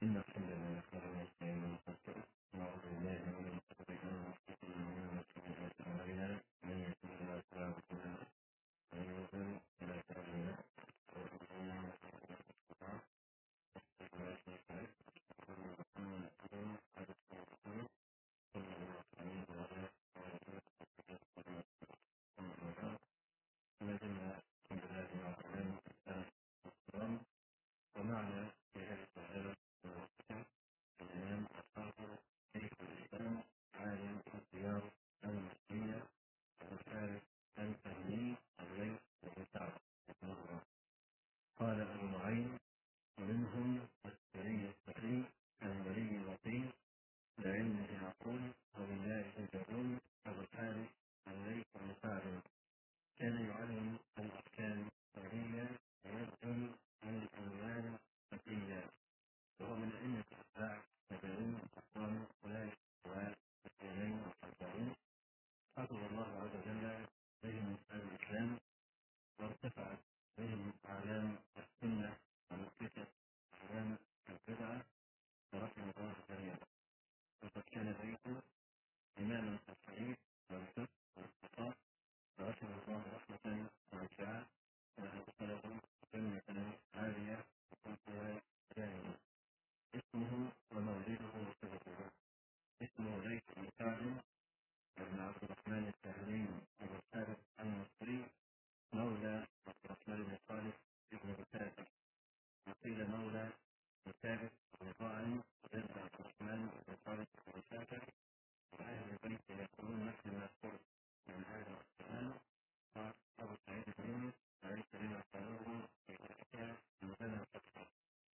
إن الحمد لله نحمده ونستعينه ونستغفره ونعوذ بالله من شرور أنفسنا ومن سيئات أعمالنا من يهده الله فلا مضل له ومن يضلل فلا هادي له وأشهد أن لا إله إلا الله وحده لا شريك له وأشهد أن محمدا عبده ورسوله صلى الله عليه وعلى آله وصحبه أما بعد فما زلنا الحمد لله وعلى الإسلام والسلام ومعنا في هذه السلسلة الموسيقى الإمام الحافظ شيخ الإسلام عالم الديار المسلمية أبو الحارث الفهمي الليث بن سعد رحمه الله. قال أبو نعيم: ومنهم السري السخي الولي اللطيف لعلمه يقول وبالله يجرون أبو الحارث الليث بن سعد كان يعلم الأحكام الشرعية ويبذل من الأموال الزكية، وهو من أئمة الأتباع التابعين الأقوام أولئك السؤال التابعين والتابعين حفظ الله عز وجل بهم الإسلام وارتفعت بهم أعلام السنة ومكتسب أعلام البدعة ورحمة الله جميعا. وقد كان بيته إماما في الحديث والفقه والاقتصاد فرحمه الله رحمة واسعة وأدخله جنة عالية وقلتها دائما. اسمه ومولده وصفته: اسمه ليث بن سعد بن عبد الرحمن السهلي أبو الحارث المصري، مولى عبد الرحمن بن خالد بن بكاتة، وقيل مولى بكاتة بن طاعن بن عبد الرحمن بن خالد بن بكاتة. وأهل البيت يقولون نحن نذكر من هذا الكلام. قال أبو سعيد بن يونس: وليس بما قالوه في ذلك من بنى فتحه.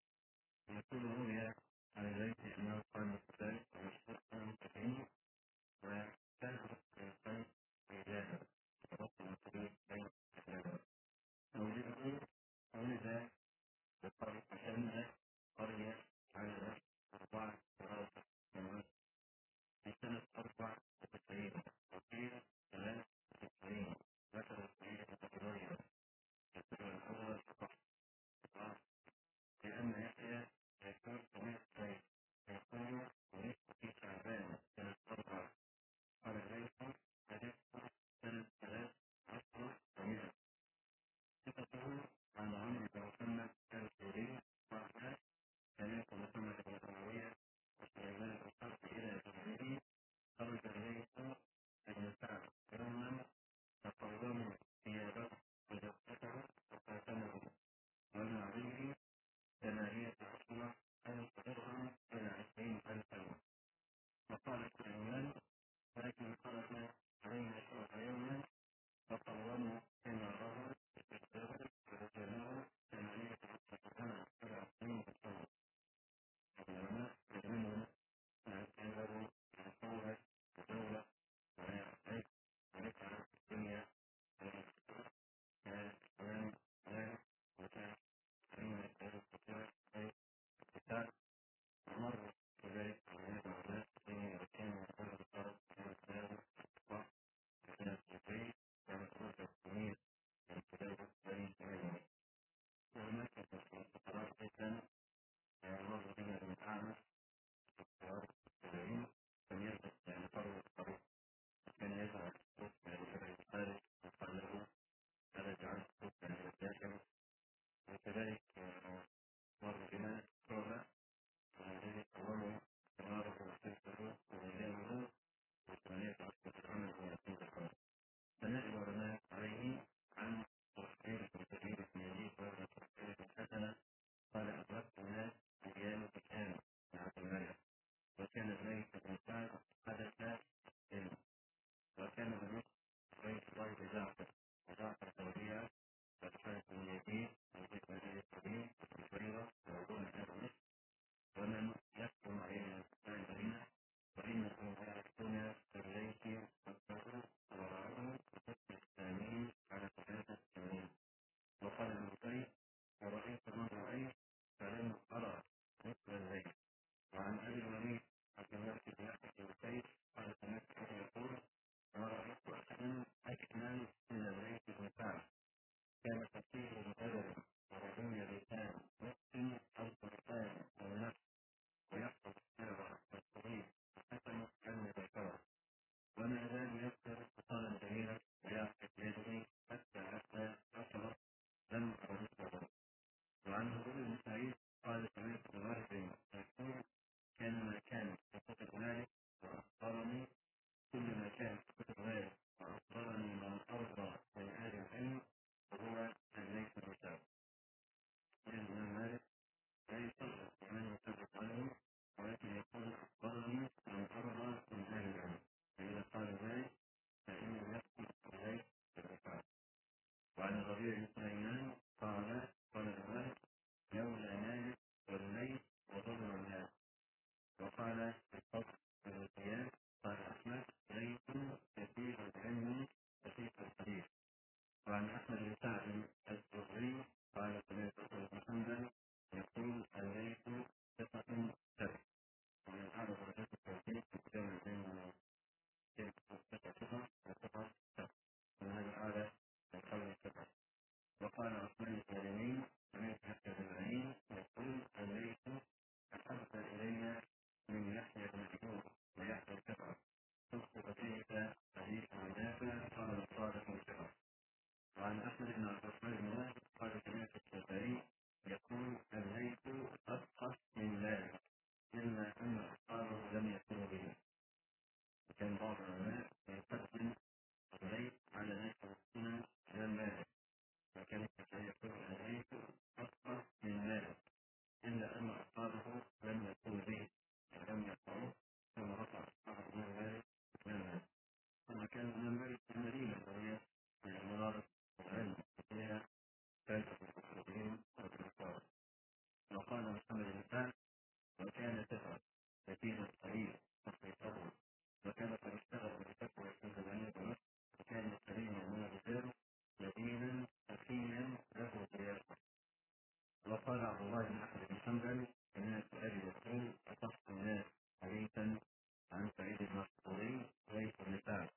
يقول روي عن الليث أنه قام كذلك ومشهور كثير وكان الإنسان رجالا وتوصل الطريق بين الرجال. ولد بقرية شملة، قرية على 4 سنوات في سنة 94 وقيل 93. ذكر السيد البخاري السنة الأول فقط لأن يحيى يكون سميع الصيف يقول: ولدت في شعبان سنة 4. قال ليث: ولدت سنة 13 ومئة. ثقته عن عمرو بن محمد الزهري قال: سمعت محمد بن معاوية وسليمان بن حرب إلى زهري: خرج الليث بن سعد يوما فقوموا ثيابه وجبته وقاتله، وما عليه 18 ألف درهم إلى 20,000. وقال سليمان: ولكن خرج علينا الشرع يوما فقوموا ثماره بتجاره ورجلوه 18 إلى 20,000. العلماء يؤمنون كانوا يقول الدولة ويعطيك ونفع في الدنيا والإسلام كان وكان علينا الكتاب الكتاب ومر كذلك على الناس وكان يقول الطرف من الكلام الصح وكان التجريد كان خروج التمييز من كتاب بني إسرائيل. وهناك فقرات أيضا مر بنا المتعامل اختيار التدريب فليلبس يعني فرض الطريق، وكان يجعل الصوت من الجبل الخارج وقال له: هذا جعل الصوت من الداخل. وكذلك مر بنا كولا والذي قوموا استماره وسيفه وميزانه وثمانية عشرة درهما و20 درهم. فنجد العلماء عليه عن تفكير كثير من يزيد وهو تفكير حسنة. قال: أدركت الناس أيام كان مع الملك عبد الرحمن بن واحد قال سمعت الشافعي يقول البيت أبقى من ذلك إلا أن أصحابه لم يكونوا به. وكان بعض العلماء يقدم البيت على ذلك السنة من المالك، وكان الشافعي يقول البيت أبقى من ذلك إلا أن أصحابه لم يكونوا به ولم يقعوا، ثم رفع أصحابه من ذلك إلى ثم كان من الملك المدينة وهي من المنارة والعلم فيها فلسفة المسلمين والكفار. وقال محمد بن سعد وكان سفر يتيم قليل فاستيقظوا وكان قد اشتغل بالفتوى في زمانية مصر، وكان الكريم من غيره يتيما حكيما له سياسة. وقال عبد الله بن احمد بن حنبل ان السؤال يقول اصح الناس حديثا عن سعيد المقبوري ليس بن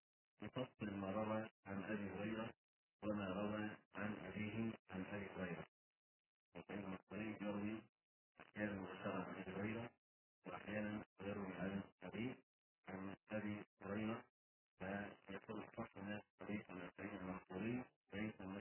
يفصل ما روى عن ابي هريره وما روى عن ابيه عن ابي هريره. وكان المقبوري يروي احيانا مباشره عن ابي هريره واحيانا يروي عن ابيه عن ابي هريره، فيقول اصح الناس حديثا عن سعيد المقبوري ليس بن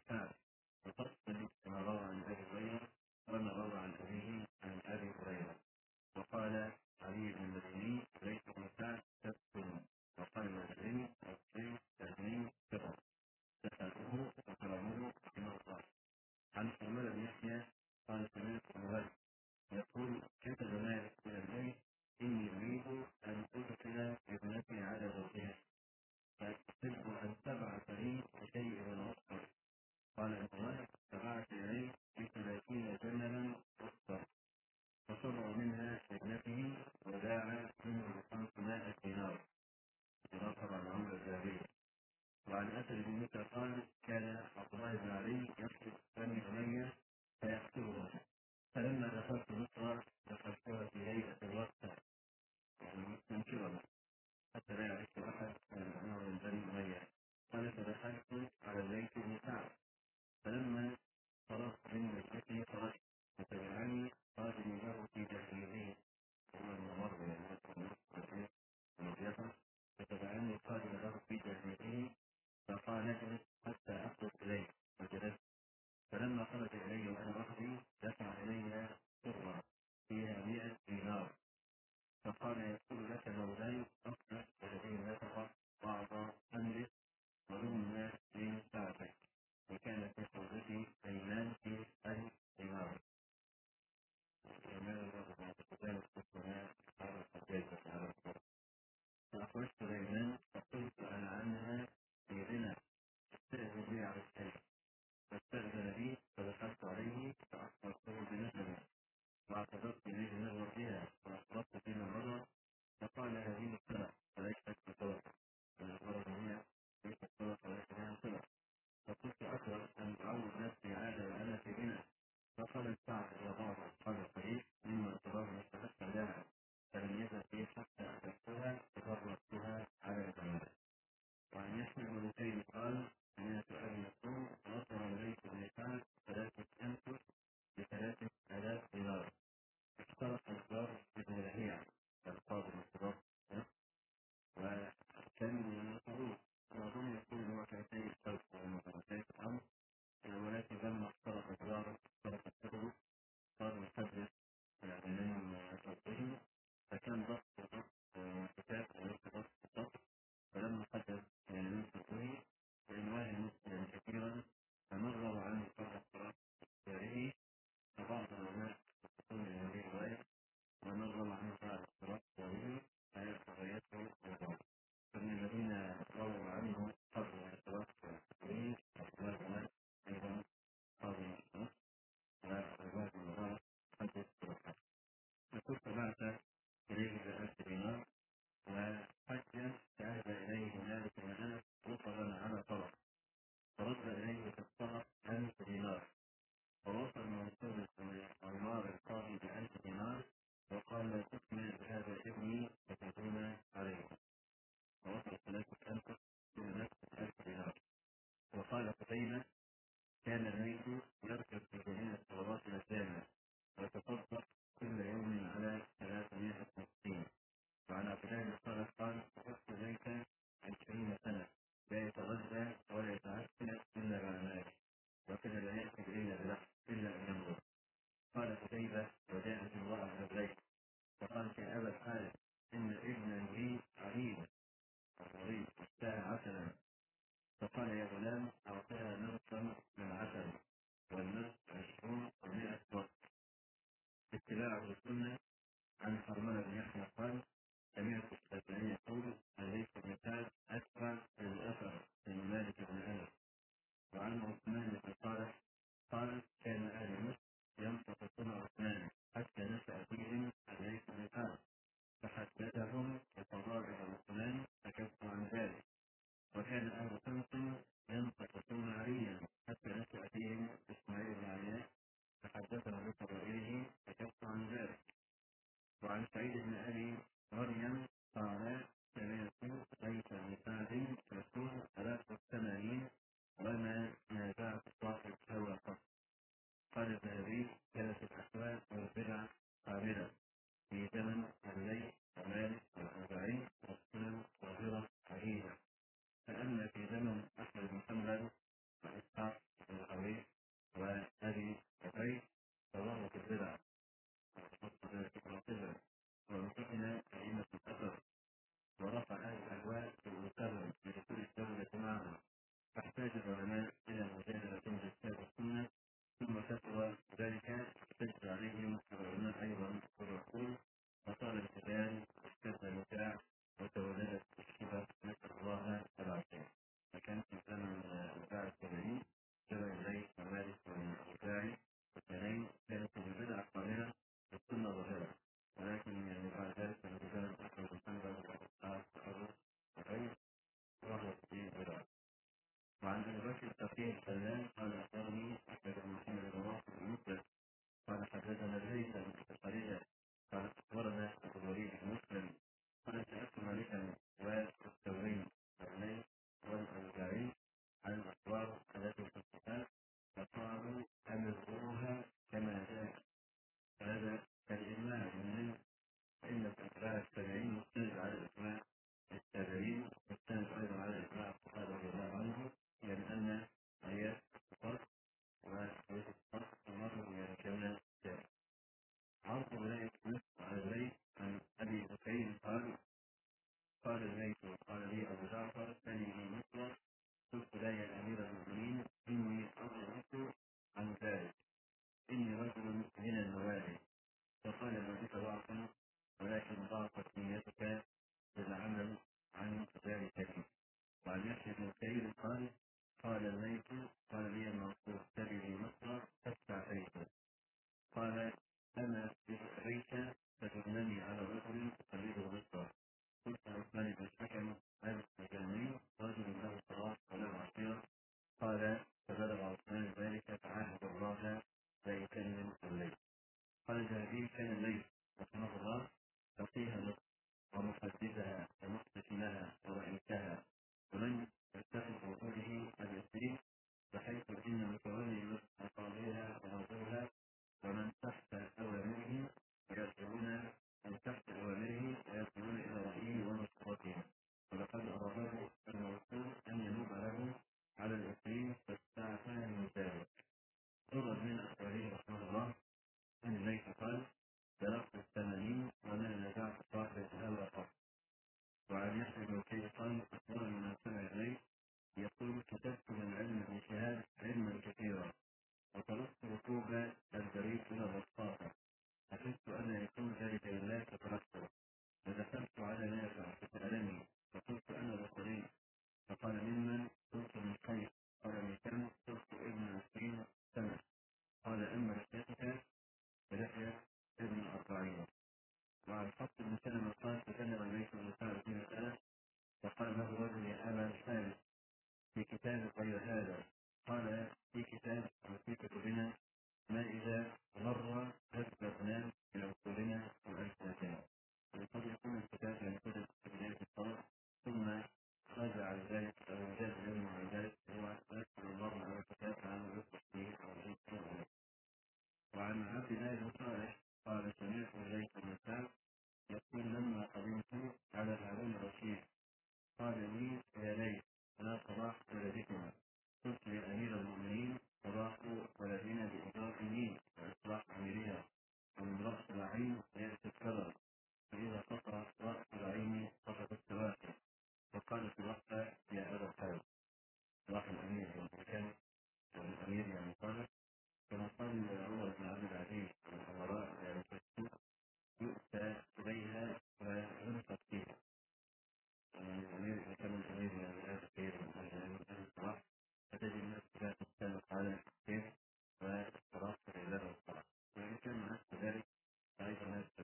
يفصل ما روى عن ابي هريره وما روى عن ابيه عن ابي هريره. وقال علي بن المديني ليس بن سعد تذكر. وقال المديني الشيخ تهمين كبر تسأله وكلامه رحمه الله. عن حماد بن يحيى قال سمعت مالك يقول كتب مالك الى البيت اني اريد ان ادخل ابنتي على زوجها فاستحب ان تبعث لي بشيء من الوصف. قال ابن مالك فبعث اليه ب30 جملا وسطا فصبر منها ابنته وداعى منه 500 دينار طبعا عمر الجاهلية. وعن اسد بن موسى قال كان عبد الله بن علي يكتب بني اميه فيكتبها، فلما دخلت مصر دخلتها في هيئه الوقت يعني مستنكرا حتى لا يعرف احد انه من بني اميه. قال فدخلت على زيد بن سعد فلما فرغت من مجلسه خرجت فتبعني قادم له في جاهليه هو الممر من المجلسه، فتبعني قادم له في جاهليه فقال اجلس حتى اخرج اليه فجلست. فلما خرج الي وانا وحدي دفع الي سره فيها 100 دينار فقال يقول لك مولاي اصلح الذين نفق بعض امرك ومما من ساعتك. وكان في صورتي ايمان في 1000 دينار. فأخرجت سليمان فقلت أنا عنها في غنى استأذن لي على الشيء، فاستأذن لي فدخلت عليه فأخبرته بنفسه واعتذرت إليه نظر فيها فأخبرت فيما مضى فقال هذه السنة فليست بطرق فالغرض هي ليست طرق وليس لها صلة. فكنت أكره أن أعود نفسي عادة وأنا في غنى. فقال الساعة إلى بعض أصحاب الحديث مما تراه استحق لها فلم يزل بي حتى أدركتها ففرقتها على جمالها. وعن يحيى بن زيد قال سمعت أبي يقول نصر إليك النساء 3 أنفس ب3000 دينار. اختلط الإخبار ابن لهيعة كالقاضي المستضاف وكان يقول وأظن يقول هو كاتب الصوت ومتوسط الأمر ولكن لما اختلط الإخبار اختلط الكتب صار يحدث من ربه فكان ضغط كتاب وليس ضغط. فلما حدث من ربه بعنوان مسلم كثيرا فمر عنه فرح صلاة اختياره فبعض الناس يقول من هذه الرواية ومر عنه فرح صلاة اختياره فهي قضيته الغرب. فمن الذين رووا عنه قبل صلاة اختياره أخبار أيضا قاضي مصر وعباد الله حدث صلاة. فكنت بعث إليه ب1000 دينار وحجا فأهدى إليه مالك بن أنس وصلا على طرف فرد إليه في الطرف 1000 دينار. فوصل منصور عمار القاضي ب1000 دينار وقال لا تكمل بهذا ابني فتكون عليه. فوصل 3000 من نفس 1000 دينار. وقال قتيبة كان الميت يركب في جميع الصلوات الجامعة ويتصدق كل يوم على 300 مسكين. وعن عبد الله بن صالح قال وقفت زيتا 20 سنة لا يتغذى ولا يتعشى إلا بعد ذلك. السنة عن حرملة بن يحيى قال: سمعت الشافعي يقول: الليث بن سعد أتبع الأثر بن مالك بن أنس. وعن عثمان بن صالح قال: كان أهل مصر ينتقصون عثمان حتى نشأ فيهم الليث بن سعد فحدثهم بفضائل عثمان فكف عن ذلك. وكان أهل حمص ينتقصون عليا حتى نشأ فيهم إسماعيل بن علياء فحدثهم بفضائله فكف عن ذلك. وعن سعيد بن أبي مريم قال: سمعت ليس بن سعد يقول: 83 وما نازعت صاحب هوى قط. قال الذهبي: كانت الأحوال والبدع قابلة في زمن الليث ومالك والأوزاعي والسنن ظاهرة عجيبة. فأما في زمن أحمد بن حنبل وإسحاق بن راهويه وأبي عبيد فظهرت البدع والقدر وامتحن أئمة الأثر ورفع أهل الأهواء في المستقبل لدخول الدولة معهم. فاحتاج العلماء إلى مجادلة بالكتاب والسنة ثم فتوى ذلك احتج عليهم العلماء أيضا والعقول وصار الكلام اشتد المتاع وتولدت الشبه نسأل الله العافية. فكان في زمن الباع السبعين زمن الليث ومالك والأوزاعي والثانين كانت البدع قائمة والسنة ظاهرة، ولكن يعني بعد ذلك الرجال أحمد بن حنبل وإسحاق وغيره ظهرت به البدع. وعن أبي بكر التقي السلام قال: أخبرني أحمد بن محمد بن واقد المسلم قال: حدثنا الليث بن سقرية قال: أخبرنا أبو الوليد بن مسلم قال: سألت مالكا والثوري والليث والأوزاعي عن الأسوار التي في الكتاب فقالوا: أمروها كما جاء. هذا كالإجماع من فإن الأتباع التابعين مختلف على الأتباع التابعين مختلف أيضا على الأتباع الصحابة رضي الله عنهم، لأن آيات الصفات وآيات الصفات مرة كما جاء. عرض ولاية مصر على الليث عن أبي بكير قال: قال الليث قال لي أبو جعفر ثاني لي مصر قلت: لا يا أمير المؤمنين، إني أضربت عن ذلك، إني رجل من الموالي. فقال: ما بك ضعف، ولكن ضعفت نيتك بالعمل عن ذلك فيه. وعن يحيى بن كثير قال: قال الليث قال لي المنصور: تبني مصر فاستعفيت. قال: أما بئريك فتدلني على رجل تقلده مصر. قلت: عثمان بن الحكم هذا الجنين رجل له صلاح وله عشيرة. قال: فبلغ عثمان ذلك فعاهد الله لا يكلم الليل. قال الذهبي: كان الليث رحمه الله فقيها مصر ومحدثها ومحدثنها ورئيسها، ومن يتخذ وجوده اليسير بحيث إن متولي أقاضيها ونظرها ومن تحت أوامره يرجعون من تحت أوامره ويرجعون إلى رأيه ونصرته. ولقد أراد المرسول أن ينوب له على اليسير فاستعفى من ذلك. ضرب من أخباره رحمه الله أن الليث قال: بلغت 80 وما نزعت صاحب الهوى قط. وعن يحيى بن كثير قال: أخبرني من سمع الليث يقول: كتبت من علم ابن شهاب علما كثيرا وطلبت ركوب البريد إلى الرصافة حسبت أن يكون ذلك لله فتركته. ودخلت على نافع فسألني فقلت: أنا بصري. فقال: ممن؟ قلت: من قيس. قال: من كم؟ قلت: ابن 20 سنة. قال: أما رحلتك فلحية ابن 40. وعن حفص بن سلمة قال: تكلم الليث بن سعد في مسألة فقال له رجل: يا أبا الحارث في كتاب غير هذا؟ قال: في كتاب أو في كتبنا ما إذا مر أثبتنا في عقولنا وألسنتنا. وقد يكون الكتاب ينقل بداية الطرق ثم رجع عن ذلك أو زاد علم عن ذلك هو يذكر الله على الكتاب عن يصبح فيه أو يذكر. وعن عبد الله بن صالح قال: سمعت الليث بن سعد يقول: لما قدمت على هارون الرشيد قال لي: يا ليث لا صلاح ولدكما. قلت: يا أمير المؤمنين: صلاح ولدنا بإدراك النين وإصلاح أميرها، ومن رأس العين يأتي الكبر، فإذا قطع رأس العين قطعت السواكر. فقال في الوقت: يا أبا الحارث. راح الأمير والمكان الأمير يعني قال: كما قال عمر بن عبد العزيز: الأمراء لا يفتون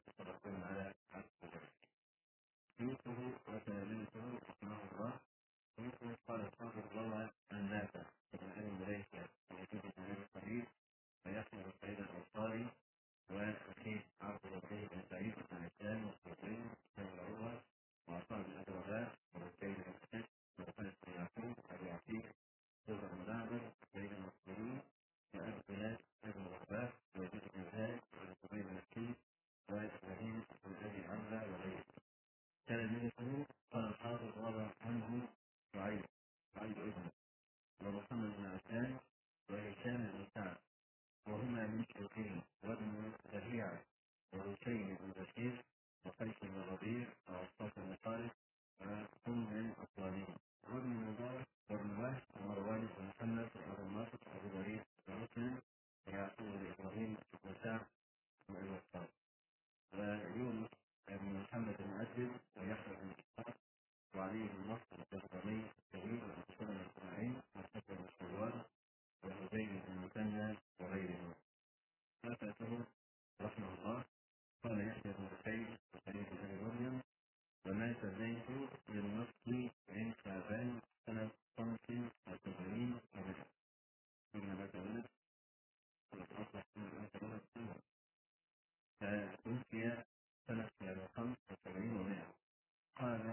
يتفرقون على عقبه يوسف وتلاميذه رحمه الله. يوسف قال الصادق روى عن نافع بن ابي مليكه ويجوز بن ابي قريب ويحيى بن سعيد الانصاري واخيه عبد الله بن سعيد بن عثمان والصديق بن عروه وعطاء بن ابي رباح وزيد بن سعيد وخالد بن يعقوب ابي عتيق جزء بن معبد بين المسلمين وابي بلال بن رباح ويزيد بن زايد وزبير بن مسكين وابراهيم بن ابي عمرو وغيره. تلاميذه قال الحافظ روى عنه شعيب ابنه ومحمد بن عثمان وهشام بن سعد وهما من شيوخهم وابن زهيع وهشيم بن بشير وقيس بن ربيع وعصاص بن خالد وهم من أقوالهم وابن مبارك وابن وهب ومروان بن محمد وأبو ناصر وأبو الوليد ومسلم ويعقوب بن إبراهيم بن سعد وأبي وقاص ويونس بن محمد بن عبد ويحيى بن إسحاق وعلي بن نصر الجهضمي الكبير وأبو بن إسماعيل وحسن بن شوال وهذين بن المثنى وغيرهم. فاته رحمه الله قال يحيى بن بكير وخليل بن ابي مريم ومات زيد بالنصر من شعبان سنة 85 ومئة ثم مات ولد فأصبح توفي سنة 75 ومئة. قال